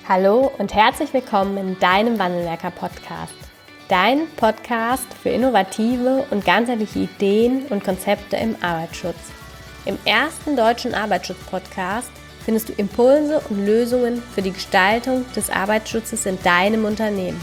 Hallo und herzlich willkommen in deinem Wandelwerker-Podcast. Dein Podcast für innovative und ganzheitliche Ideen und Konzepte im Arbeitsschutz. Im ersten deutschen Arbeitsschutz-Podcast findest du Impulse und Lösungen für die Gestaltung des Arbeitsschutzes in deinem Unternehmen.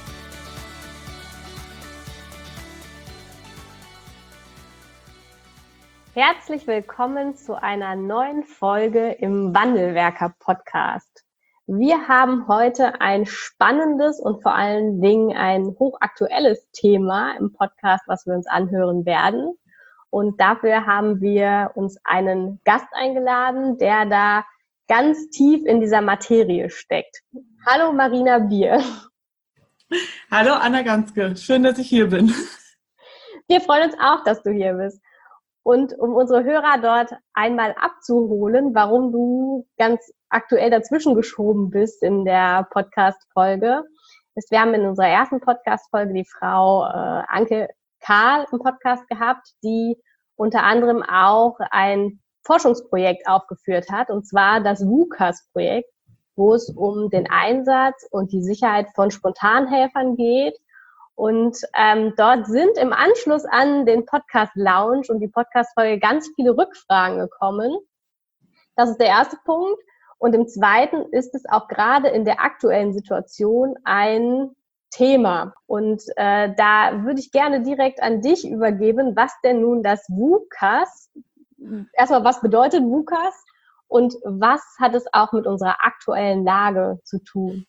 Herzlich willkommen zu einer neuen Folge im Wandelwerker-Podcast. Wir haben heute ein spannendes und vor allen Dingen ein hochaktuelles Thema im Podcast, was wir uns anhören werden. Und dafür haben wir uns einen Gast eingeladen, der da ganz tief in dieser Materie steckt. Hallo Marina Bier. Hallo Anna Ganske, schön, dass ich hier bin. Wir freuen uns auch, dass du hier bist. Und um unsere Hörer dort einmal abzuholen, warum du ganz aktuell dazwischen geschoben bist in der Podcast-Folge, ist, wir haben in unserer ersten Podcast-Folge die Frau Anke Karl im Podcast gehabt, die unter anderem auch ein Forschungsprojekt aufgeführt hat, und zwar das WUKAS-Projekt, wo es um den Einsatz und die Sicherheit von Spontanhelfern geht. Und dort sind im Anschluss an den Podcast-Lounge und die Podcast-Folge ganz viele Rückfragen gekommen. Das ist der erste Punkt. Und im zweiten ist es auch gerade in der aktuellen Situation ein Thema. Und da würde ich gerne direkt an dich übergeben, was denn nun das WUKAS, erstmal was bedeutet WUKAS und was hat es auch mit unserer aktuellen Lage zu tun?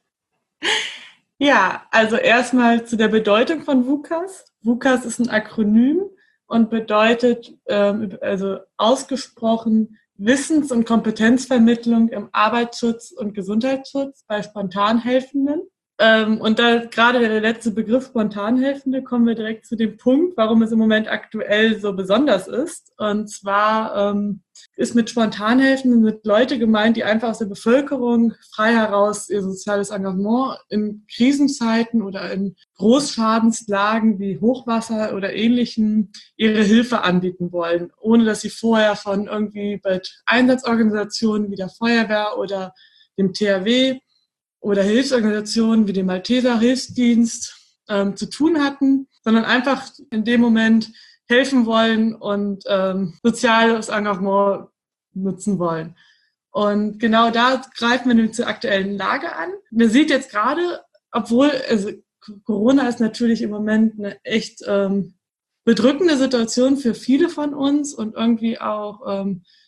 Ja, also erstmal zu der Bedeutung von WUKAS. WUKAS ist ein Akronym und bedeutet also ausgesprochen Wissens- und Kompetenzvermittlung im Arbeitsschutz und Gesundheitsschutz bei Spontanhelfenden. Und da gerade der letzte Begriff Spontanhelfende, kommen wir direkt zu dem Punkt, warum es im Moment aktuell so besonders ist. Und zwar ist mit Spontanhelfenden mit Leute gemeint, die einfach aus der Bevölkerung frei heraus ihr soziales Engagement in Krisenzeiten oder in Großschadenslagen wie Hochwasser oder Ähnlichem ihre Hilfe anbieten wollen, ohne dass sie vorher von irgendwie bei Einsatzorganisationen wie der Feuerwehr oder dem THW oder Hilfsorganisationen wie dem Malteser Hilfsdienst zu tun hatten, sondern einfach in dem Moment helfen wollen und soziales Engagement nutzen wollen. Und genau da greifen wir nämlich zur aktuellen Lage an. Man sieht jetzt gerade, obwohl Corona ist natürlich im Moment eine echt bedrückende Situation für viele von uns und irgendwie auch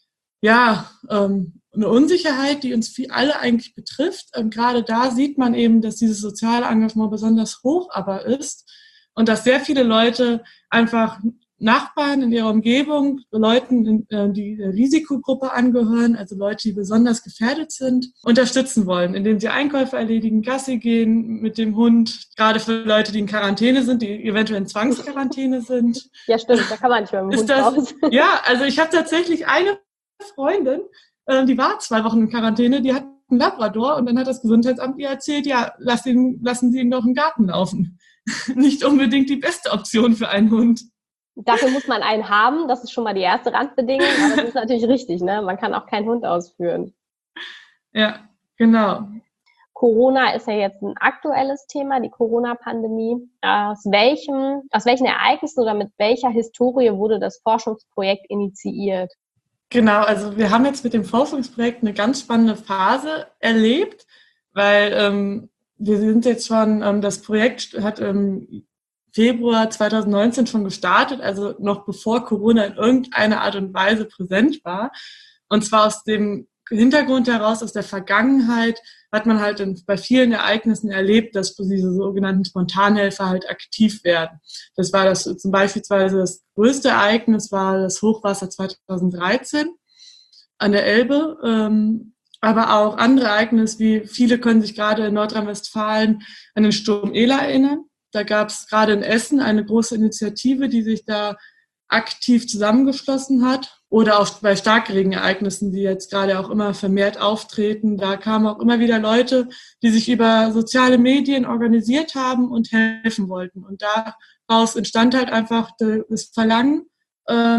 eine Unsicherheit, die uns alle eigentlich betrifft. Und gerade da sieht man eben, dass dieses soziale Engagement besonders hoch aber ist und dass sehr viele Leute einfach Nachbarn in ihrer Umgebung, Leuten, die der Risikogruppe angehören, also Leute, die besonders gefährdet sind, unterstützen wollen, indem sie Einkäufe erledigen, Gassi gehen mit dem Hund, gerade für Leute, die in Quarantäne sind, die eventuell in Zwangsquarantäne sind. Ja, stimmt, da kann man nicht mehr mit dem Hund raus. Ja, also ich habe tatsächlich eine Freundin, die war 2 Wochen in Quarantäne, die hat einen Labrador und dann hat das Gesundheitsamt ihr erzählt, ja, lassen Sie ihn doch im Garten laufen. Nicht unbedingt die beste Option für einen Hund. Dafür muss man einen haben, das ist schon mal die erste Randbedingung, aber das ist natürlich richtig, ne? Man kann auch keinen Hund ausführen. Ja, genau. Corona ist ja jetzt ein aktuelles Thema, die Corona-Pandemie. Aus welchen Ereignissen oder mit welcher Historie wurde das Forschungsprojekt initiiert? Genau, also wir haben jetzt mit dem Forschungsprojekt eine ganz spannende Phase erlebt, weil wir sind jetzt schon, das Projekt hat im Februar 2019 schon gestartet, also noch bevor Corona in irgendeiner Art und Weise präsent war. Und zwar aus dem Hintergrund heraus, aus der Vergangenheit, hat man halt bei vielen Ereignissen erlebt, dass diese sogenannten Spontanhelfer halt aktiv werden. Das war zum Beispiel das größte Ereignis war das Hochwasser 2013 an der Elbe, aber auch andere Ereignisse, wie viele können sich gerade in Nordrhein-Westfalen an den Sturm Ela erinnern. Da gab es gerade in Essen eine große Initiative, die sich da aktiv zusammengeschlossen hat. Oder auch bei Starkregenereignissen, die jetzt gerade auch immer vermehrt auftreten. Da kamen auch immer wieder Leute, die sich über soziale Medien organisiert haben und helfen wollten. Und daraus entstand halt einfach das Verlangen,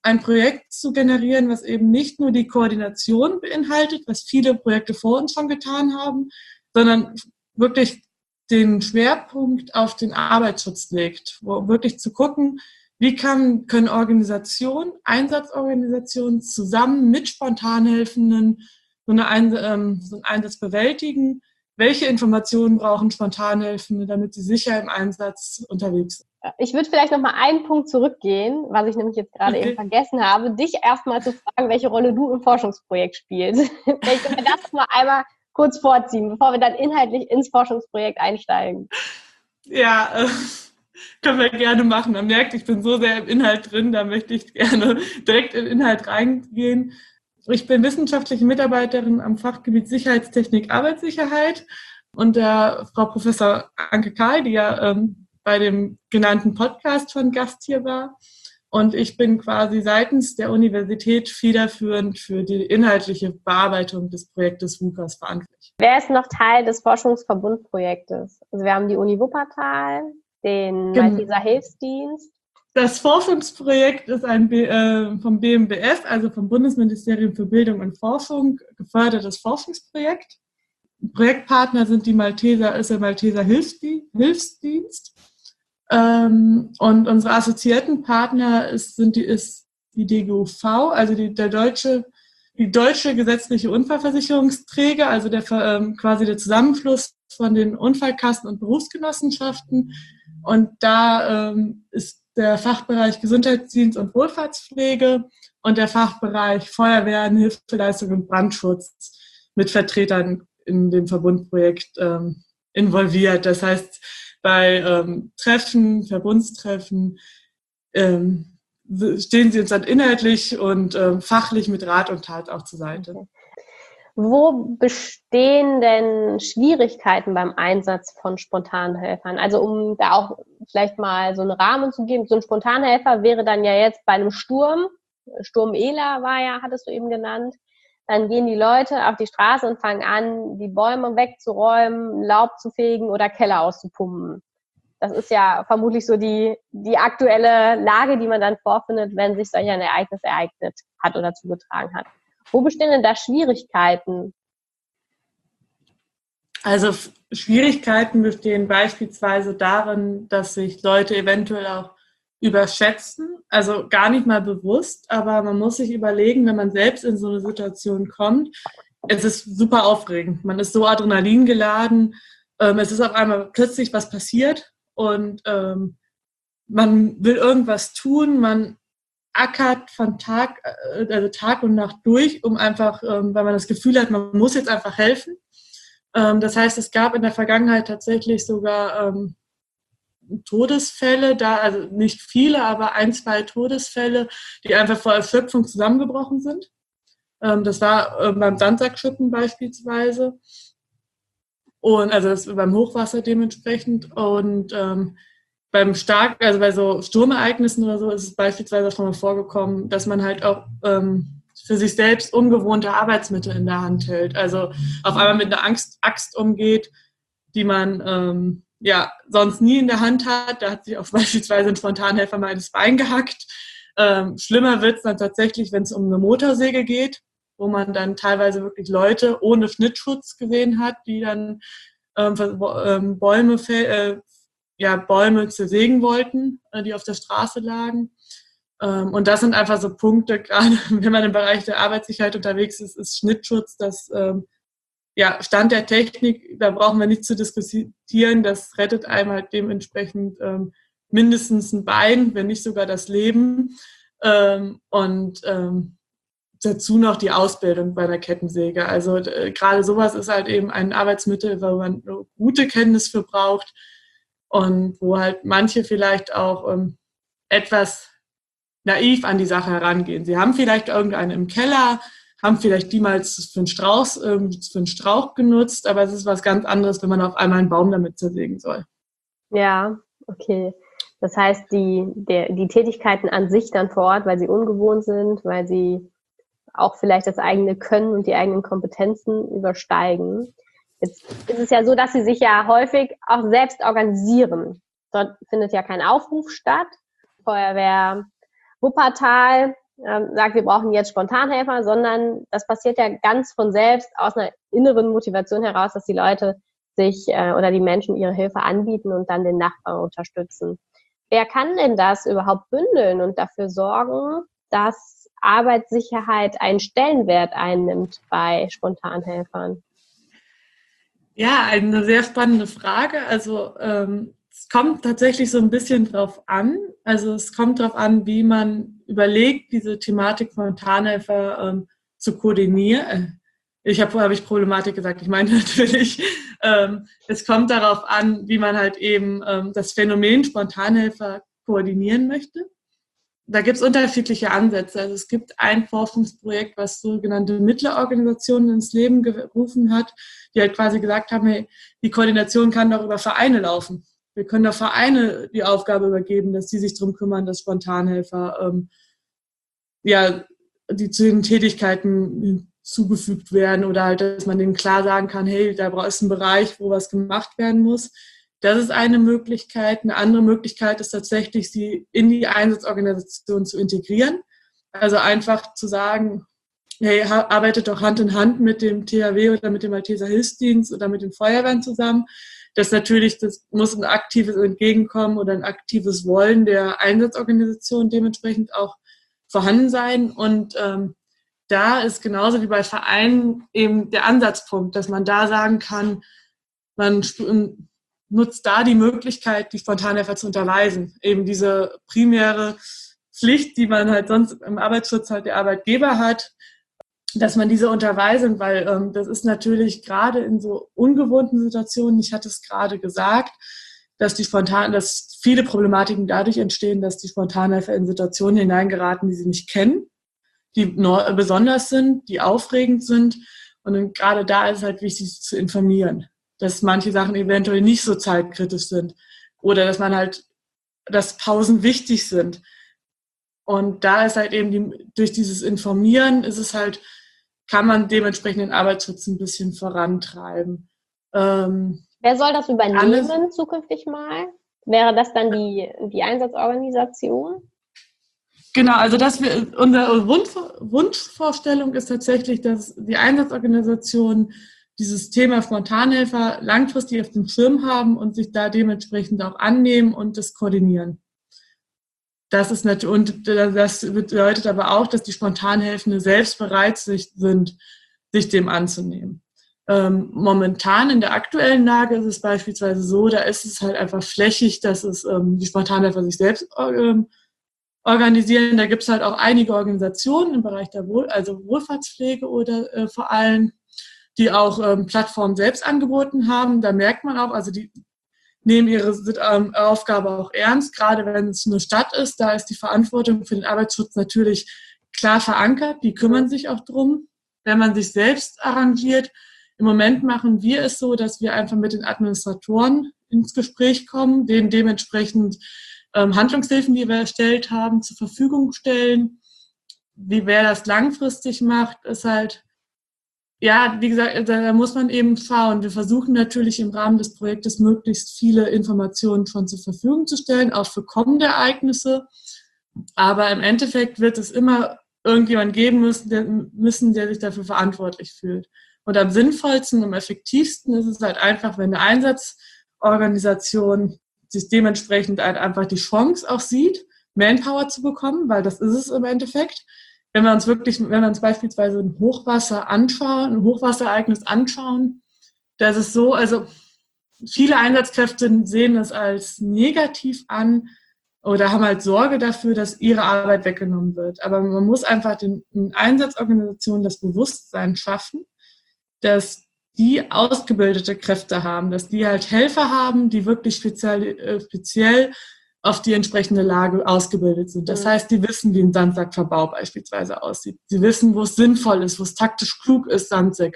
ein Projekt zu generieren, was eben nicht nur die Koordination beinhaltet, was viele Projekte vor uns schon getan haben, sondern wirklich den Schwerpunkt auf den Arbeitsschutz legt, wo wirklich zu gucken, wie können Organisationen, Einsatzorganisationen zusammen mit Spontanhelfenden so einen Einsatz bewältigen? Welche Informationen brauchen Spontanhelfende, damit sie sicher im Einsatz unterwegs sind? Ich würde vielleicht noch mal einen Punkt zurückgehen, was ich nämlich jetzt gerade eben vergessen habe, dich erstmal zu fragen, welche Rolle du im Forschungsprojekt spielst. Vielleicht können wir das mal einmal kurz vorziehen, bevor wir dann inhaltlich ins Forschungsprojekt einsteigen. Ja, können wir gerne machen. Man merkt, ich bin so sehr im Inhalt drin, da möchte ich gerne direkt in den Inhalt reingehen. Ich bin wissenschaftliche Mitarbeiterin am Fachgebiet Sicherheitstechnik, Arbeitssicherheit und der Frau Professor Anke Kahl, die ja bei dem genannten Podcast schon Gast hier war. Und ich bin quasi seitens der Universität federführend für die inhaltliche Bearbeitung des Projektes WUKAS verantwortlich. Wer ist noch Teil des Forschungsverbundprojektes? Also wir haben die Uni Wuppertal, den Malteser Hilfsdienst. Das Forschungsprojekt ist ein vom BMBF, also vom Bundesministerium für Bildung und Forschung, gefördertes Forschungsprojekt. Projektpartner sind der Malteser Hilfsdienst. Und unsere assoziierten Partner ist die DGUV, also die deutsche gesetzliche Unfallversicherungsträger, also quasi der Zusammenschluss von den Unfallkassen und Berufsgenossenschaften. Und da ist der Fachbereich Gesundheitsdienst und Wohlfahrtspflege und der Fachbereich Feuerwehren, Hilfeleistung und Brandschutz mit Vertretern in dem Verbundprojekt involviert. Das heißt, bei Verbundstreffen stehen sie uns dann inhaltlich und fachlich mit Rat und Tat auch zur Seite. Okay. Wo bestehen denn Schwierigkeiten beim Einsatz von Spontanhelfern? Also um da auch vielleicht mal so einen Rahmen zu geben, so ein Spontanhelfer wäre dann ja jetzt bei einem Sturm Ela hattest du eben genannt, dann gehen die Leute auf die Straße und fangen an, die Bäume wegzuräumen, Laub zu fegen oder Keller auszupumpen. Das ist ja vermutlich so die aktuelle Lage, die man dann vorfindet, wenn sich solch ein Ereignis ereignet hat oder zugetragen hat. Wo bestehen denn da Schwierigkeiten? Also Schwierigkeiten bestehen beispielsweise darin, dass sich Leute eventuell auch überschätzen, also gar nicht mal bewusst, aber man muss sich überlegen, wenn man selbst in so eine Situation kommt, es ist super aufregend, man ist so adrenalingeladen, es ist auf einmal plötzlich was passiert und man will irgendwas tun, man ackert von Tag und Nacht durch, um einfach, weil man das Gefühl hat, man muss jetzt einfach helfen. Das heißt, es gab in der Vergangenheit tatsächlich sogar Todesfälle, also nicht viele, aber 1, 2 Todesfälle, die einfach vor Erschöpfung zusammengebrochen sind. Das war beim Sandsackschuppen beispielsweise. Und also das beim Hochwasser dementsprechend. Und bei so Sturmereignissen oder so ist es beispielsweise schon mal vorgekommen, dass man halt auch für sich selbst ungewohnte Arbeitsmittel in der Hand hält. Also auf einmal mit einer Axt umgeht, die man sonst nie in der Hand hat. Da hat sich auch beispielsweise ein Spontanhelfer mal ins Bein gehackt. Schlimmer wird es dann tatsächlich, wenn es um eine Motorsäge geht, wo man dann teilweise wirklich Leute ohne Schnittschutz gesehen hat, die dann Bäume zersägen wollten, die auf der Straße lagen. Und das sind einfach so Punkte, gerade wenn man im Bereich der Arbeitssicherheit unterwegs ist Schnittschutz, das Stand der Technik, da brauchen wir nicht zu diskutieren, das rettet einem halt dementsprechend mindestens ein Bein, wenn nicht sogar das Leben. Dazu noch die Ausbildung bei einer Kettensäge. Also gerade sowas ist halt eben ein Arbeitsmittel, wo man eine gute Kenntnis für braucht und wo halt manche vielleicht auch etwas naiv an die Sache herangehen. Sie haben vielleicht irgendeine im Keller, haben vielleicht die mal für einen Strauch genutzt, aber es ist was ganz anderes, wenn man auf einmal einen Baum damit zersägen soll. Ja, okay. Das heißt, die Tätigkeiten an sich dann vor Ort, weil sie ungewohnt sind, weil sie auch vielleicht das eigene Können und die eigenen Kompetenzen übersteigen. Jetzt ist es ja so, dass sie sich ja häufig auch selbst organisieren. Dort findet ja kein Aufruf statt. Feuerwehr Wuppertal sagt, wir brauchen jetzt Spontanhelfer, sondern das passiert ja ganz von selbst aus einer inneren Motivation heraus, dass die Leute sich oder die Menschen ihre Hilfe anbieten und dann den Nachbarn unterstützen. Wer kann denn das überhaupt bündeln und dafür sorgen, dass Arbeitssicherheit einen Stellenwert einnimmt bei Spontanhelfern? Ja, eine sehr spannende Frage. Also es kommt tatsächlich so ein bisschen drauf an. Also es kommt darauf an, wie man überlegt, diese Thematik Spontanhelfer zu koordinieren. Vorher habe ich Problematik gesagt. Ich meine natürlich, es kommt darauf an, wie man halt eben das Phänomen Spontanhelfer koordinieren möchte. Da gibt es unterschiedliche Ansätze. Also es gibt ein Forschungsprojekt, was sogenannte Mittlerorganisationen ins Leben gerufen hat, die halt quasi gesagt haben, hey, die Koordination kann doch über Vereine laufen. Wir können doch Vereine die Aufgabe übergeben, dass die sich darum kümmern, dass Spontanhelfer die zu den Tätigkeiten zugefügt werden oder halt, dass man denen klar sagen kann, hey, da ist ein Bereich, wo was gemacht werden muss. Das ist eine Möglichkeit. Eine andere Möglichkeit ist tatsächlich, sie in die Einsatzorganisation zu integrieren. Also einfach zu sagen, hey, arbeitet doch Hand in Hand mit dem THW oder mit dem Malteser Hilfsdienst oder mit den Feuerwehren zusammen. Das muss ein aktives Entgegenkommen oder ein aktives Wollen der Einsatzorganisation dementsprechend auch vorhanden sein. Und da ist genauso wie bei Vereinen eben der Ansatzpunkt, dass man da sagen kann, man nutzt da die Möglichkeit, die Spontanhelfer zu unterweisen. Eben diese primäre Pflicht, die man halt sonst im Arbeitsschutz halt der Arbeitgeber hat, dass man diese Unterweisung, weil das ist natürlich gerade in so ungewohnten Situationen, ich hatte es gerade gesagt, dass viele Problematiken dadurch entstehen, dass die Spontanhelfer in Situationen hineingeraten, die sie nicht kennen, die besonders sind, die aufregend sind. Und gerade da ist es halt wichtig, sie zu informieren, dass manche Sachen eventuell nicht so zeitkritisch sind oder dass Pausen wichtig sind. Und da ist halt eben durch dieses Informieren kann man dementsprechend den Arbeitsschutz ein bisschen vorantreiben. Wer soll das übernehmen zukünftig mal? Wäre das dann die Einsatzorganisation? Genau, also unsere Wunschvorstellung ist tatsächlich, dass die Einsatzorganisation dieses Thema Spontanhelfer langfristig auf dem Schirm haben und sich da dementsprechend auch annehmen und das koordinieren. Das bedeutet aber auch, dass die Spontanhelfende selbst bereit sind, sich dem anzunehmen. Momentan in der aktuellen Lage ist es beispielsweise so, da ist es halt einfach flächig, dass die Spontanhelfer sich selbst organisieren. Da gibt es halt auch einige Organisationen im Bereich der Wohlfahrtspflege oder vor allem, die auch Plattformen selbst angeboten haben. Da merkt man auch, also die nehmen ihre Aufgabe auch ernst, gerade wenn es eine Stadt ist. Da ist die Verantwortung für den Arbeitsschutz natürlich klar verankert. Die kümmern sich auch drum, wenn man sich selbst arrangiert. Im Moment machen wir es so, dass wir einfach mit den Administratoren ins Gespräch kommen, denen dementsprechend Handlungshilfen, die wir erstellt haben, zur Verfügung stellen. Wer das langfristig macht, ist halt, ja, wie gesagt, da muss man eben schauen. Wir versuchen natürlich im Rahmen des Projektes möglichst viele Informationen schon zur Verfügung zu stellen, auch für kommende Ereignisse. Aber im Endeffekt wird es immer irgendjemand geben müssen, der sich dafür verantwortlich fühlt. Und am sinnvollsten, am effektivsten ist es halt einfach, wenn eine Einsatzorganisation sich dementsprechend halt einfach die Chance auch sieht, Manpower zu bekommen, weil das ist es im Endeffekt. Wenn wir uns beispielsweise ein Hochwasserereignis anschauen, das ist so, also viele Einsatzkräfte sehen das als negativ an oder haben halt Sorge dafür, dass ihre Arbeit weggenommen wird. Aber man muss einfach den Einsatzorganisationen das Bewusstsein schaffen, dass die ausgebildete Kräfte haben, dass die halt Helfer haben, die wirklich speziell auf die entsprechende Lage ausgebildet sind. Das heißt, die wissen, wie ein Sandsackverbau beispielsweise aussieht. Sie wissen, wo es sinnvoll ist, wo es taktisch klug ist,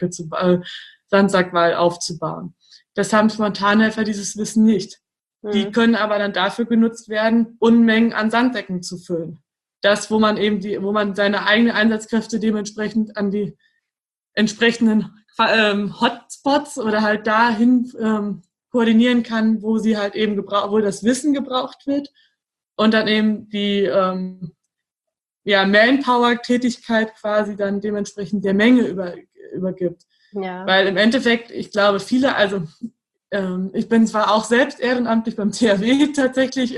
Sandsackwahl aufzubauen. Das haben Spontanhelfer dieses Wissen nicht. Die können aber dann dafür genutzt werden, Unmengen an Sandsäcken zu füllen. Das, wo man seine eigenen Einsatzkräfte dementsprechend an die entsprechenden Hotspots oder halt dahin koordinieren kann, wo sie halt eben wo das Wissen gebraucht wird und dann eben die Manpower-Tätigkeit quasi dann dementsprechend der Menge übergibt. Ja. Weil im Endeffekt, ich glaube, viele, also ich bin zwar auch selbst ehrenamtlich beim THW tatsächlich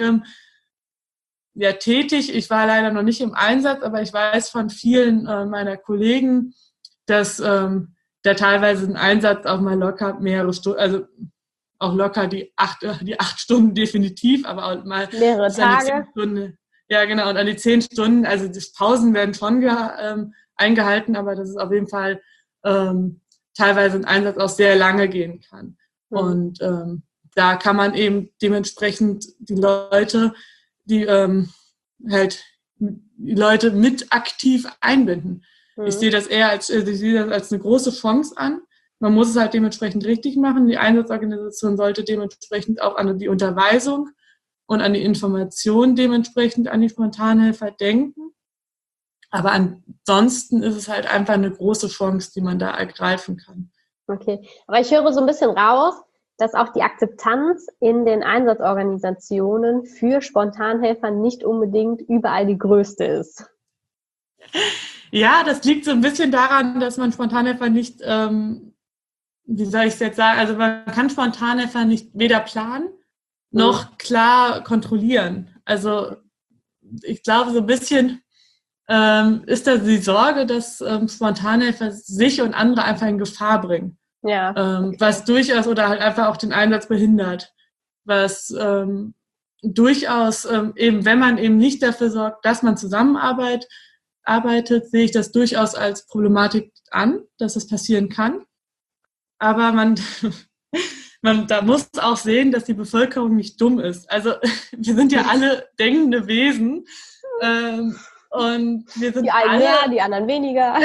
tätig. Ich war leider noch nicht im Einsatz, aber ich weiß von vielen meiner Kollegen, dass da teilweise ein Einsatz auch mal locker mehrere Stunden, also auch locker die 8 Stunden definitiv, aber auch mal mehrere Tage. 10 Stunden. Ja, genau, und an die 10 Stunden, also die Pausen werden schon eingehalten, aber das ist auf jeden Fall teilweise ein Einsatz auch sehr lange gehen kann. Mhm. Und da kann man eben dementsprechend die Leute mit aktiv einbinden. Mhm. Ich sehe das eher als eine große Chance an. Man muss es halt dementsprechend richtig machen. Die Einsatzorganisation sollte dementsprechend auch an die Unterweisung und an die Information dementsprechend an die Spontanhelfer denken. Aber ansonsten ist es halt einfach eine große Chance, die man da ergreifen kann. Okay, aber ich höre so ein bisschen raus, dass auch die Akzeptanz in den Einsatzorganisationen für Spontanhelfer nicht unbedingt überall die größte ist. Ja, das liegt so ein bisschen daran, dass man Spontanhelfer nicht, wie soll ich es jetzt sagen, also man kann Spontanhelfer nicht weder planen noch klar kontrollieren. Also ich glaube, so ein bisschen ist da die Sorge, dass Spontanhelfer sich und andere einfach in Gefahr bringen. Ja. Was durchaus oder halt einfach auch den Einsatz behindert. Was durchaus eben, wenn man eben nicht dafür sorgt, dass man zusammenarbeitet, sehe ich das durchaus als Problematik an, dass es passieren kann. Aber man da muss auch sehen, dass die Bevölkerung nicht dumm ist. Also wir sind ja alle denkende Wesen. Und wir sind die einen mehr, die anderen weniger.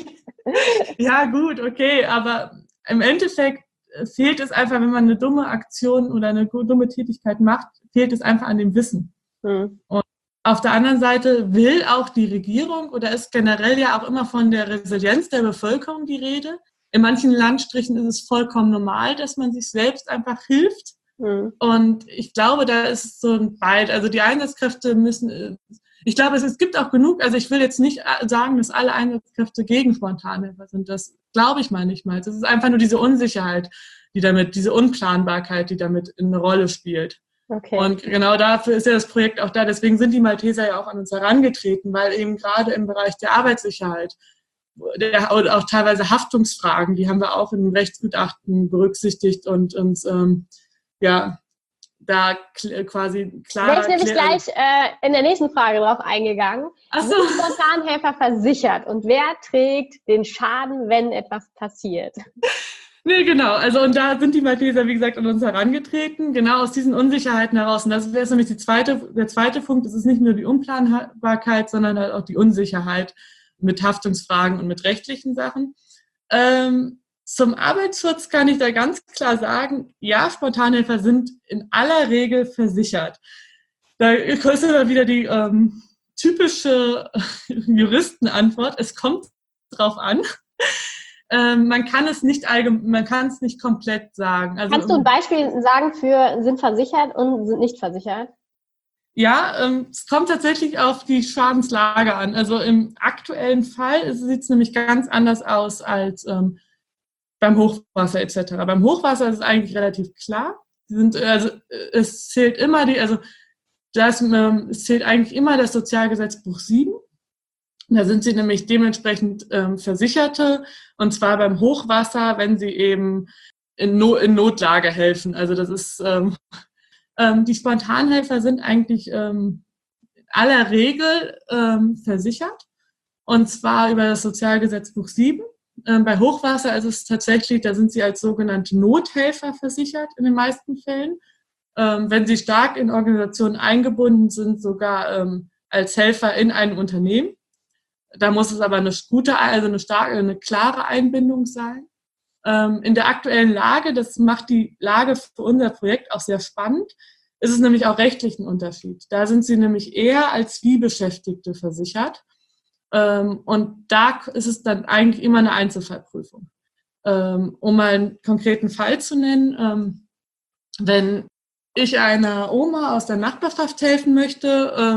Ja, gut, okay, aber im Endeffekt fehlt es einfach, wenn man eine dumme Aktion oder eine dumme Tätigkeit macht, fehlt es einfach an dem Wissen. Und auf der anderen Seite will auch die Regierung oder ist generell ja auch immer von der Resilienz der Bevölkerung die Rede. In manchen Landstrichen ist es vollkommen normal, dass man sich selbst einfach hilft. Und ich glaube, da ist es so ein Beid. Also die Einsatzkräfte müssen, ich glaube, es gibt auch genug, also ich will jetzt nicht sagen, dass alle Einsatzkräfte gegen Spontanhelfer sind. Das glaube ich mal nicht mal. Es ist einfach nur diese Unsicherheit, diese Unplanbarkeit, die damit eine Rolle spielt. Okay. Und genau dafür ist ja das Projekt auch da. Deswegen sind die Malteser ja auch an uns herangetreten, weil eben gerade im Bereich der Arbeitssicherheit oder auch teilweise Haftungsfragen, die haben wir auch in dem Rechtsgutachten berücksichtigt und uns da quasi klar. Wäre ich nämlich gleich in der nächsten Frage drauf eingegangen. Ach so. Sind Spontanhelfer versichert und wer trägt den Schaden, wenn etwas passiert? Nee, genau. Also und da sind die Malteser, wie gesagt, an uns herangetreten, genau aus diesen Unsicherheiten heraus. Und das wäre nämlich der zweite Punkt. Es ist nicht nur die Unplanbarkeit, sondern halt auch die Unsicherheit mit Haftungsfragen und mit rechtlichen Sachen. Zum Arbeitsschutz kann ich da ganz klar sagen, ja, Spontanhelfer sind in aller Regel versichert. Da ist immer wieder die typische Juristenantwort, es kommt drauf an. Man kann es nicht komplett sagen. Also, kannst du ein Beispiel sagen für sind versichert und sind nicht versichert? Ja, es kommt tatsächlich auf die Schadenslage an. Also im aktuellen Fall sieht es nämlich ganz anders aus als beim Hochwasser etc. Beim Hochwasser ist es eigentlich relativ klar. Es zählt eigentlich immer das Sozialgesetzbuch 7. Da sind sie nämlich dementsprechend Versicherte, und zwar beim Hochwasser, wenn sie eben in Notlage helfen. Also das ist die Spontanhelfer sind eigentlich in aller Regel versichert, und zwar über das Sozialgesetzbuch 7. Bei Hochwasser ist es tatsächlich, da sind sie als sogenannte Nothelfer versichert in den meisten Fällen. Wenn sie stark in Organisationen eingebunden sind, sogar als Helfer in einem Unternehmen. Da muss es aber eine klare Einbindung sein. In der aktuellen Lage, das macht die Lage für unser Projekt auch sehr spannend, ist es nämlich auch rechtlich ein Unterschied. Da sind sie nämlich eher als wie Beschäftigte versichert. Und da ist es dann eigentlich immer eine Einzelfallprüfung. Um mal einen konkreten Fall zu nennen, wenn ich einer Oma aus der Nachbarschaft helfen möchte,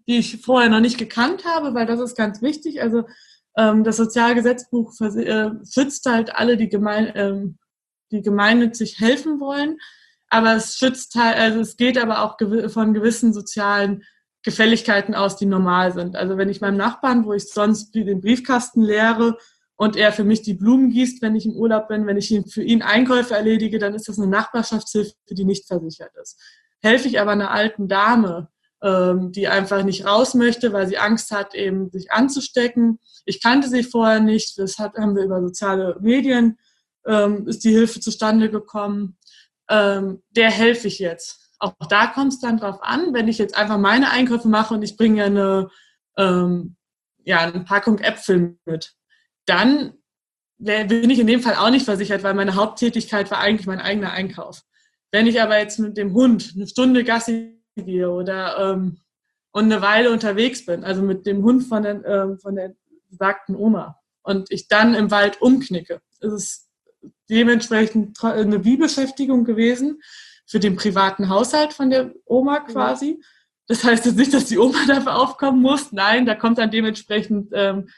die ich vorher noch nicht gekannt habe, weil das ist ganz wichtig. Also das Sozialgesetzbuch schützt halt alle, die gemeinnützig helfen wollen. Aber es schützt halt, also es geht aber auch von gewissen sozialen Gefälligkeiten aus, die normal sind. Also wenn ich meinem Nachbarn, wo ich sonst den Briefkasten leere und er für mich die Blumen gießt, wenn ich im Urlaub bin, wenn ich für ihn Einkäufe erledige, dann ist das eine Nachbarschaftshilfe, die nicht versichert ist. Helfe ich aber einer alten Dame, die einfach nicht raus möchte, weil sie Angst hat, eben sich anzustecken. Ich kannte sie vorher nicht, haben wir über soziale Medien, ist die Hilfe zustande gekommen. Der helfe ich jetzt. Auch da kommt es dann drauf an, wenn ich jetzt einfach meine Einkäufe mache und ich bringe eine Packung Äpfel mit, dann bin ich in dem Fall auch nicht versichert, weil meine Haupttätigkeit war eigentlich mein eigener Einkauf. Wenn ich aber jetzt mit dem Hund eine Stunde Gassi gehe oder und eine Weile unterwegs bin, also mit dem Hund von der besagten Oma und ich dann im Wald umknicke, ist es dementsprechend eine Wie-Beschäftigung gewesen für den privaten Haushalt von der Oma quasi. Das heißt jetzt nicht, dass die Oma dafür aufkommen muss. Nein, da kommt dann dementsprechend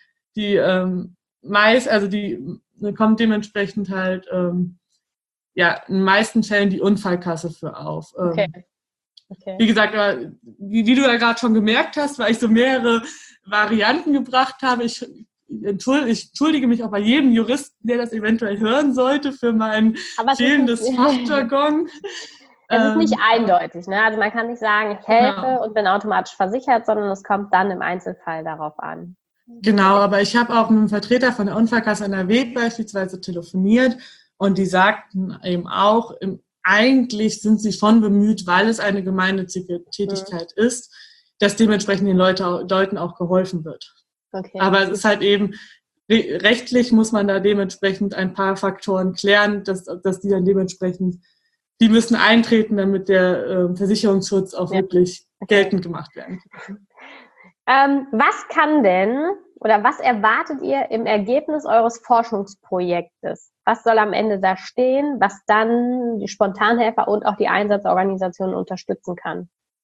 kommt dementsprechend halt in den meisten Fällen die Unfallkasse für auf. Okay. Wie gesagt, wie du ja gerade schon gemerkt hast, weil ich so mehrere Varianten gebracht habe, ich entschuldige mich auch bei jedem Juristen, der das eventuell hören sollte, für mein fehlendes Fachjargon. Es ist nicht eindeutig, ne? Also man kann nicht sagen, ich helfe und bin automatisch versichert, sondern es kommt dann im Einzelfall darauf an. Genau, aber ich habe auch mit einem Vertreter von der Unfallkasse NRW beispielsweise telefoniert und die sagten eben auch, eigentlich sind sie schon bemüht, weil es eine gemeinnützige Tätigkeit ist, dass dementsprechend den Leuten auch geholfen wird. Okay. Aber es ist halt eben, rechtlich muss man da dementsprechend ein paar Faktoren klären, dass die dann dementsprechend, die müssen eintreten, damit der Versicherungsschutz auch wirklich geltend gemacht werden kann. Was kann denn oder was erwartet ihr im Ergebnis eures Forschungsprojektes? Was soll am Ende da stehen, was dann die Spontanhelfer und auch die Einsatzorganisationen unterstützen kann?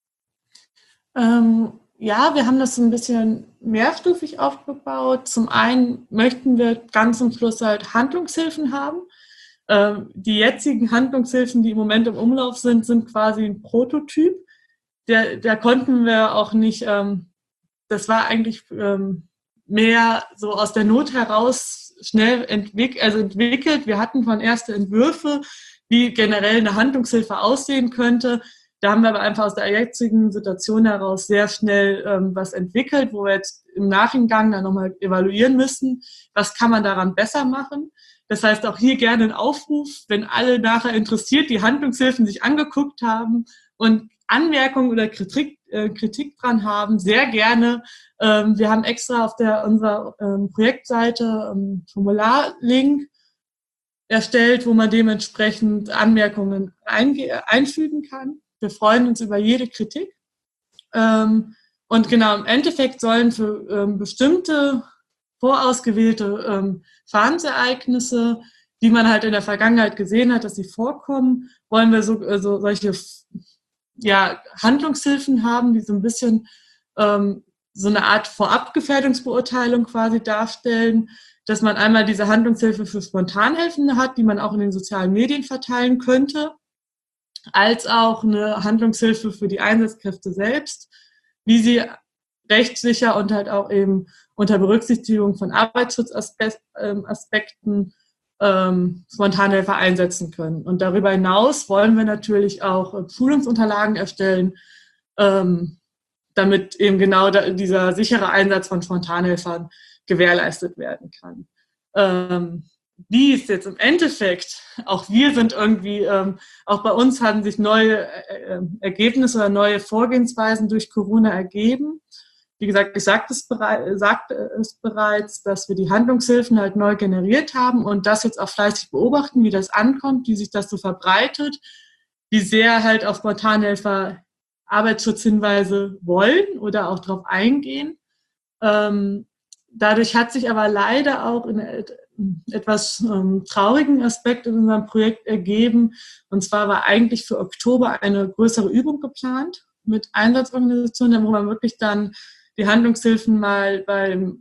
Wir haben das ein bisschen mehrstufig aufgebaut. Zum einen möchten wir ganz zum Schluss halt Handlungshilfen haben. Die jetzigen Handlungshilfen, die im Moment im Umlauf sind quasi ein Prototyp. Da konnten wir auch nicht, das war eigentlich mehr so aus der Not heraus schnell entwickelt. Wir hatten von erste Entwürfe, wie generell eine Handlungshilfe aussehen könnte. Da haben wir aber einfach aus der jetzigen Situation heraus sehr schnell was entwickelt, wo wir jetzt im Nachgang dann nochmal evaluieren müssen, was kann man daran besser machen. Das heißt auch hier gerne ein Aufruf, wenn alle nachher interessiert die Handlungshilfen sich angeguckt haben und Anmerkungen oder Kritik dran haben, sehr gerne. Wir haben extra auf unserer Projektseite einen Formularlink erstellt, wo man dementsprechend Anmerkungen einfügen kann. Wir freuen uns über jede Kritik. Und genau, im Endeffekt sollen für bestimmte vorausgewählte Schadensereignisse, die man halt in der Vergangenheit gesehen hat, dass sie vorkommen, wollen wir solche Handlungshilfen haben, die so ein bisschen so eine Art Vorabgefährdungsbeurteilung quasi darstellen, dass man einmal diese Handlungshilfe für Spontanhelfende hat, die man auch in den sozialen Medien verteilen könnte, als auch eine Handlungshilfe für die Einsatzkräfte selbst, wie sie rechtssicher und halt auch eben unter Berücksichtigung von Arbeitsschutzaspekten Spontanhelfer einsetzen können. Und darüber hinaus wollen wir natürlich auch Schulungsunterlagen erstellen, damit eben genau dieser sichere Einsatz von Spontanhelfern gewährleistet werden kann. Wie es jetzt im Endeffekt, auch wir sind irgendwie, auch bei uns haben sich neue Ergebnisse oder neue Vorgehensweisen durch Corona ergeben. Wie gesagt, ich sagte es bereits, dass wir die Handlungshilfen halt neu generiert haben und das jetzt auch fleißig beobachten, wie das ankommt, wie sich das so verbreitet, wie sehr halt auf Spontanhelfer Arbeitsschutzhinweise wollen oder auch darauf eingehen. Dadurch hat sich aber leider auch in etwas traurigen Aspekt in unserem Projekt ergeben. Und zwar war eigentlich für Oktober eine größere Übung geplant, mit Einsatzorganisationen, wo man wirklich dann die Handlungshilfen mal beim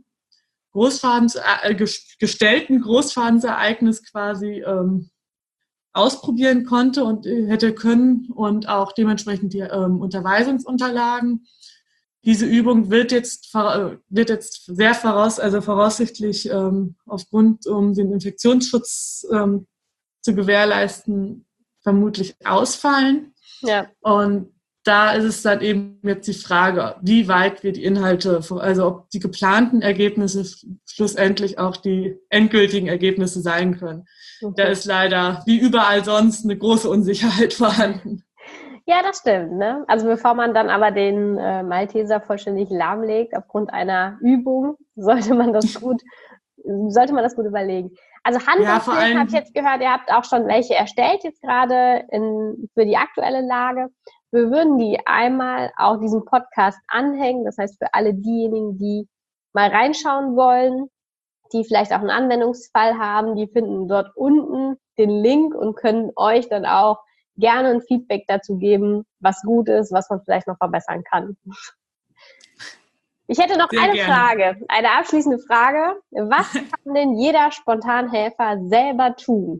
gestellten Großschadensereignis quasi ausprobieren konnte und hätte können und auch dementsprechend die Unterweisungsunterlagen. Diese Übung wird jetzt sehr voraussichtlich aufgrund, um den Infektionsschutz zu gewährleisten, vermutlich ausfallen. Ja. Und da ist es dann eben jetzt die Frage, wie weit wir die Inhalte, also ob die geplanten Ergebnisse schlussendlich auch die endgültigen Ergebnisse sein können. Okay. Da ist leider, wie überall sonst, eine große Unsicherheit vorhanden. Ja, das stimmt. Ne? Also bevor man dann aber den Malteser vollständig lahmlegt aufgrund einer Übung, sollte man das gut überlegen. Also Handlungshilfen habe ich jetzt gehört, ihr habt auch schon welche erstellt jetzt gerade für die aktuelle Lage. Wir würden die einmal auch diesem Podcast anhängen. Das heißt, für alle diejenigen, die mal reinschauen wollen, die vielleicht auch einen Anwendungsfall haben, die finden dort unten den Link und können euch dann auch gerne ein Feedback dazu geben, was gut ist, was man vielleicht noch verbessern kann. Ich hätte noch eine abschließende Frage. Was kann denn jeder Spontanhelfer selber tun?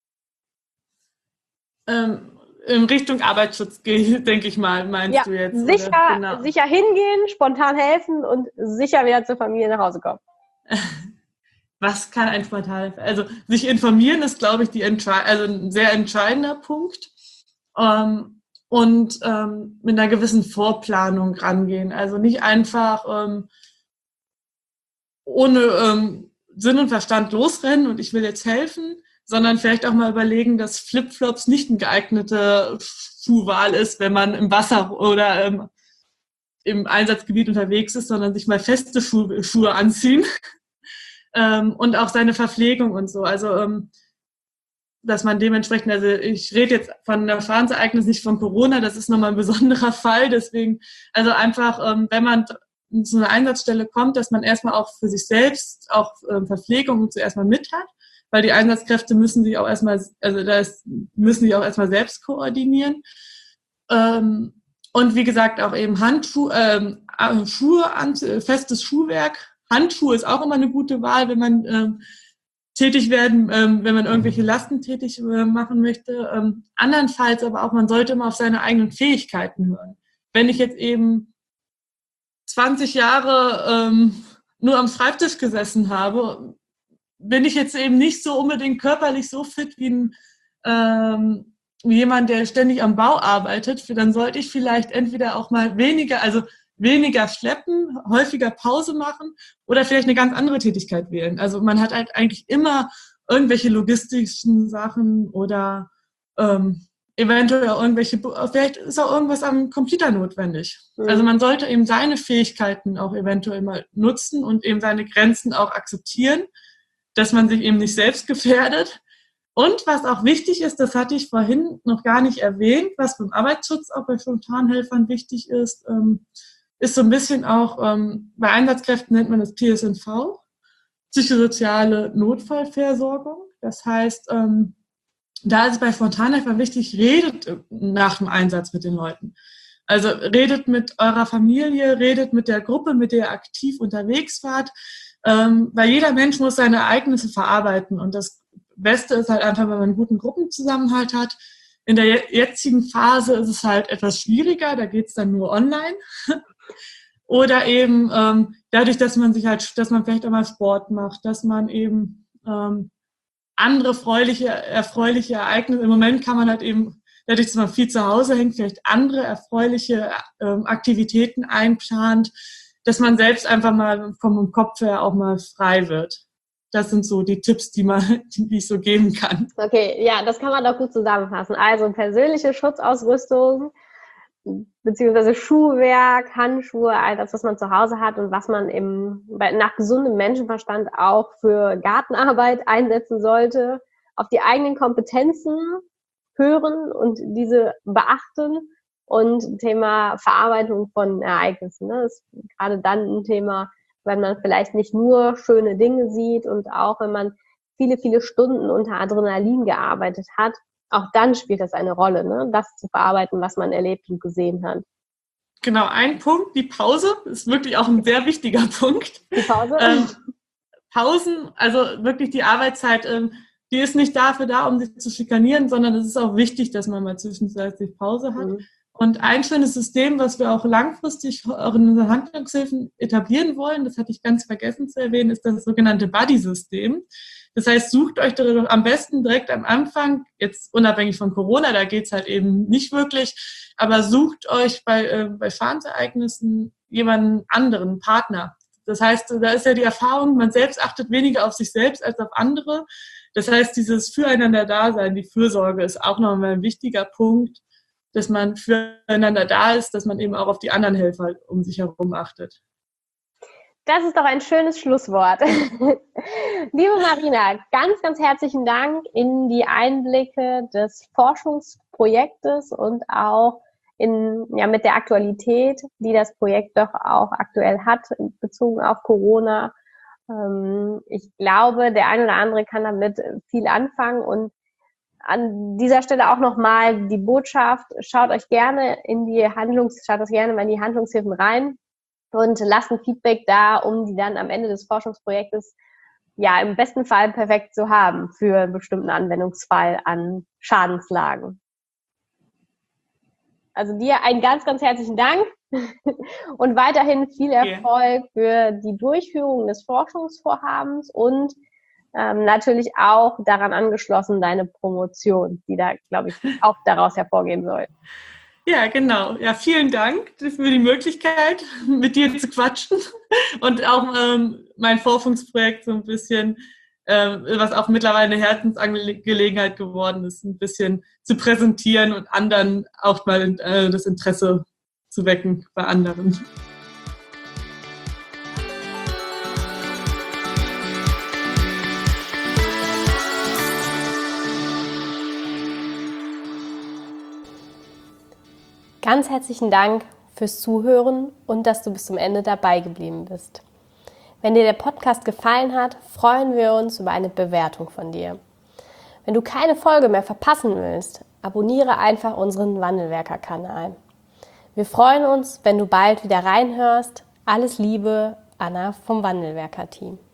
In Richtung Arbeitsschutz, denke ich mal, meinst du jetzt? Sicher hingehen, spontan helfen und sicher wieder zur Familie nach Hause kommen. Was kann ein Spontanhelfer? Also sich informieren ist, glaube ich, ein sehr entscheidender Punkt. Und mit einer gewissen Vorplanung rangehen. Also nicht einfach ohne Sinn und Verstand losrennen und ich will jetzt helfen, sondern vielleicht auch mal überlegen, dass Flipflops nicht eine geeignete Schuhwahl ist, wenn man im Wasser oder im Einsatzgebiet unterwegs ist, sondern sich mal feste Schuhe anziehen und auch seine Verpflegung und so. Also dass man dementsprechend, also ich rede jetzt von einem Verfahrensereignis, nicht von Corona, das ist nochmal ein besonderer Fall, deswegen, also einfach, wenn man zu einer Einsatzstelle kommt, dass man erstmal auch für sich selbst auch Verpflegung zuerst mal mit hat, weil die Einsatzkräfte müssen sich auch erstmal selbst koordinieren. Und wie gesagt, auch eben festes Schuhwerk. Handschuhe ist auch immer eine gute Wahl, wenn man wenn man irgendwelche Lasten tätig machen möchte. Andernfalls aber auch, man sollte immer auf seine eigenen Fähigkeiten hören. Wenn ich jetzt eben 20 Jahre nur am Schreibtisch gesessen habe, bin ich jetzt eben nicht so unbedingt körperlich so fit wie jemand, der ständig am Bau arbeitet. Dann sollte ich vielleicht entweder auch mal weniger schleppen, häufiger Pause machen oder vielleicht eine ganz andere Tätigkeit wählen. Also man hat halt eigentlich immer irgendwelche logistischen Sachen oder eventuell vielleicht ist auch irgendwas am Computer notwendig. Mhm. Also man sollte eben seine Fähigkeiten auch eventuell mal nutzen und eben seine Grenzen auch akzeptieren, dass man sich eben nicht selbst gefährdet. Und was auch wichtig ist, das hatte ich vorhin noch gar nicht erwähnt, was beim Arbeitsschutz auch bei Spontanhelfern wichtig ist so ein bisschen auch, bei Einsatzkräften nennt man das PSNV, psychosoziale Notfallversorgung. Das heißt, da ist es bei Spontanhelfern wichtig, redet nach dem Einsatz mit den Leuten. Also redet mit eurer Familie, redet mit der Gruppe, mit der ihr aktiv unterwegs wart, weil jeder Mensch muss seine Ereignisse verarbeiten und das Beste ist halt einfach, wenn man einen guten Gruppenzusammenhalt hat. In der jetzigen Phase ist es halt etwas schwieriger, da geht es dann nur online. Oder eben dadurch, dass man vielleicht auch mal Sport macht, dass man eben andere erfreuliche Ereignisse, im Moment kann man halt eben, dadurch, dass man viel zu Hause hängt, vielleicht andere erfreuliche Aktivitäten einplant, dass man selbst einfach mal vom Kopf her auch mal frei wird. Das sind so die Tipps, die ich so geben kann. Okay, ja, das kann man doch gut zusammenfassen. Also persönliche Schutzausrüstung, beziehungsweise Schuhwerk, Handschuhe, all das, was man zu Hause hat und was man nach gesundem Menschenverstand auch für Gartenarbeit einsetzen sollte, auf die eigenen Kompetenzen hören und diese beachten und Thema Verarbeitung von Ereignissen. Ne? Das ist gerade dann ein Thema, wenn man vielleicht nicht nur schöne Dinge sieht und auch wenn man viele, viele Stunden unter Adrenalin gearbeitet hat, auch dann spielt das eine Rolle, ne? Das zu verarbeiten, was man erlebt und gesehen hat. Genau, ein Punkt, die Pause ist wirklich auch ein sehr wichtiger Punkt. Die Pause? Pausen, also wirklich die Arbeitszeit, die ist nicht dafür da, um sich zu schikanieren, sondern es ist auch wichtig, dass man mal zwischenzeitlich Pause hat. Und ein schönes System, was wir auch langfristig auch in unseren Handlungshilfen etablieren wollen, das hatte ich ganz vergessen zu erwähnen, ist das sogenannte Buddy-System. Das heißt, sucht euch doch am besten direkt am Anfang, jetzt unabhängig von Corona, da geht's halt eben nicht wirklich, aber sucht euch bei Schadensereignissen jemanden anderen, Partner. Das heißt, da ist ja die Erfahrung, man selbst achtet weniger auf sich selbst als auf andere. Das heißt, dieses Füreinander-Dasein, die Fürsorge ist auch nochmal ein wichtiger Punkt, dass man füreinander da ist, dass man eben auch auf die anderen Helfer um sich herum achtet. Das ist doch ein schönes Schlusswort. Liebe Marina, ganz, ganz herzlichen Dank in die Einblicke des Forschungsprojektes und auch mit der Aktualität, die das Projekt doch auch aktuell hat, bezogen auf Corona. Ich glaube, der eine oder andere kann damit viel anfangen und an dieser Stelle auch nochmal die Botschaft, schaut gerne mal in die Handlungshilfen rein und lasst ein Feedback da, um die dann am Ende des Forschungsprojektes im besten Fall perfekt zu haben für einen bestimmten Anwendungsfall an Schadenslagen. Also dir einen ganz, ganz herzlichen Dank und weiterhin viel Erfolg für die Durchführung des Forschungsvorhabens und natürlich auch daran angeschlossen deine Promotion, die da, glaube ich, auch daraus hervorgehen soll. Ja, genau. Ja, vielen Dank für die Möglichkeit, mit dir zu quatschen und auch mein Forschungsprojekt so ein bisschen, was auch mittlerweile eine Herzensangelegenheit geworden ist, ein bisschen zu präsentieren und anderen auch mal das Interesse zu wecken bei anderen. Ganz herzlichen Dank fürs Zuhören und dass du bis zum Ende dabei geblieben bist. Wenn dir der Podcast gefallen hat, freuen wir uns über eine Bewertung von dir. Wenn du keine Folge mehr verpassen willst, abonniere einfach unseren Wandelwerker-Kanal. Wir freuen uns, wenn du bald wieder reinhörst. Alles Liebe, Anna vom Wandelwerker-Team.